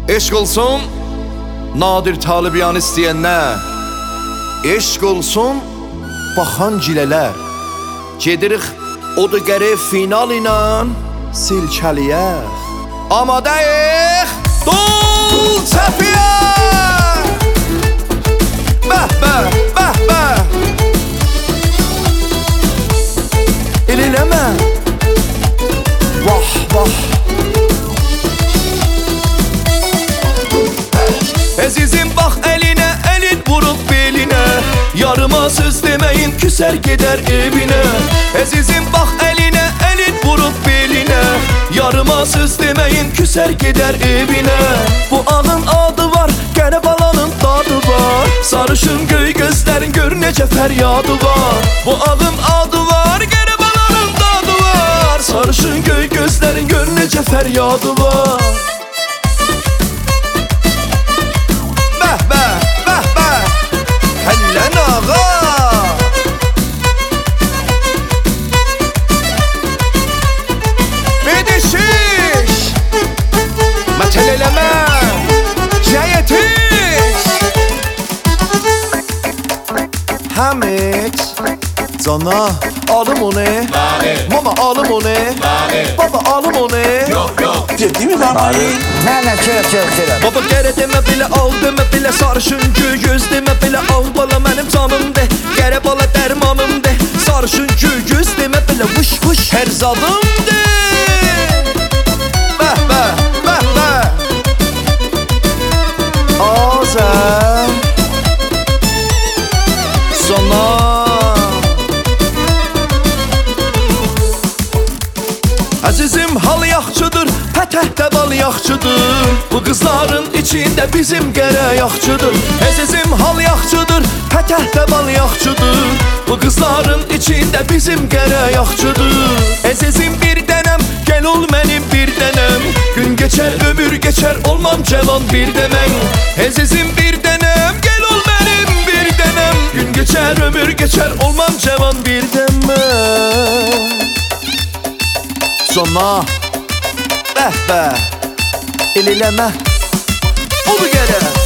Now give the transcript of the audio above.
Eşq olsun Nadir Talibyan istəyənlər, eşq olsun baxan cilələr. Gedirik o da gərək final ilə silkəliyək. Amadəyik dol çəpiyə. Bəh bəh bəh bəh. Eləmə vah vah. Əzizim bax əlinə, əlin vurub belinə. Yarıma söz deməyin, küsər gedər evinə. Əzizim bax əlinə, əlin vurub belinə. Yarıma söz deməyin, küsər gedər evinə. Bu ağın adı var, qərib alanın dadı var. Sarışın göy gözlərin gör necə fəryadı var. Bu ağın adı var, qərib alanın dadı var. Sarışın göy gözlərin gör necə fəryadı var. Həllən ağa Bedişiş Mətəl eləmə Cəyətiş Həmid Cana alım onu Mama alım onu Baba alım onu Ciddi mi baba? Nə, çörək. Baba qərə demə bilə, al demə bilə. Sarışın göz demə bilə, al bala mənim canım de. Qərə bala dərmanım de. Sarışın göz demə bilə, vuş vuş hər zadım de. Bəh bəh bəh bəh. Azər Sana Əzizim hal yaxçıdır, pətəhdə bal yaxçıdır. Bu qızların içində bizim qərə yaxçıdır. Əzizim hal yaxçıdır, pətəhdə bal yaxçıdır. Bu qızların içində bizim qərə yaxçıdır. Əzizim bir dənəm, gəl ol mənim bir dənəm. Gün keçər, ömür keçər, olmam cavan bir demən. Əzizim bir dənəm, gəl ol mənim bir dənəm. Gün keçər, ömür keçər, olmam cavan bir demən. Sona Bəh bəh Eləmə O bu gərək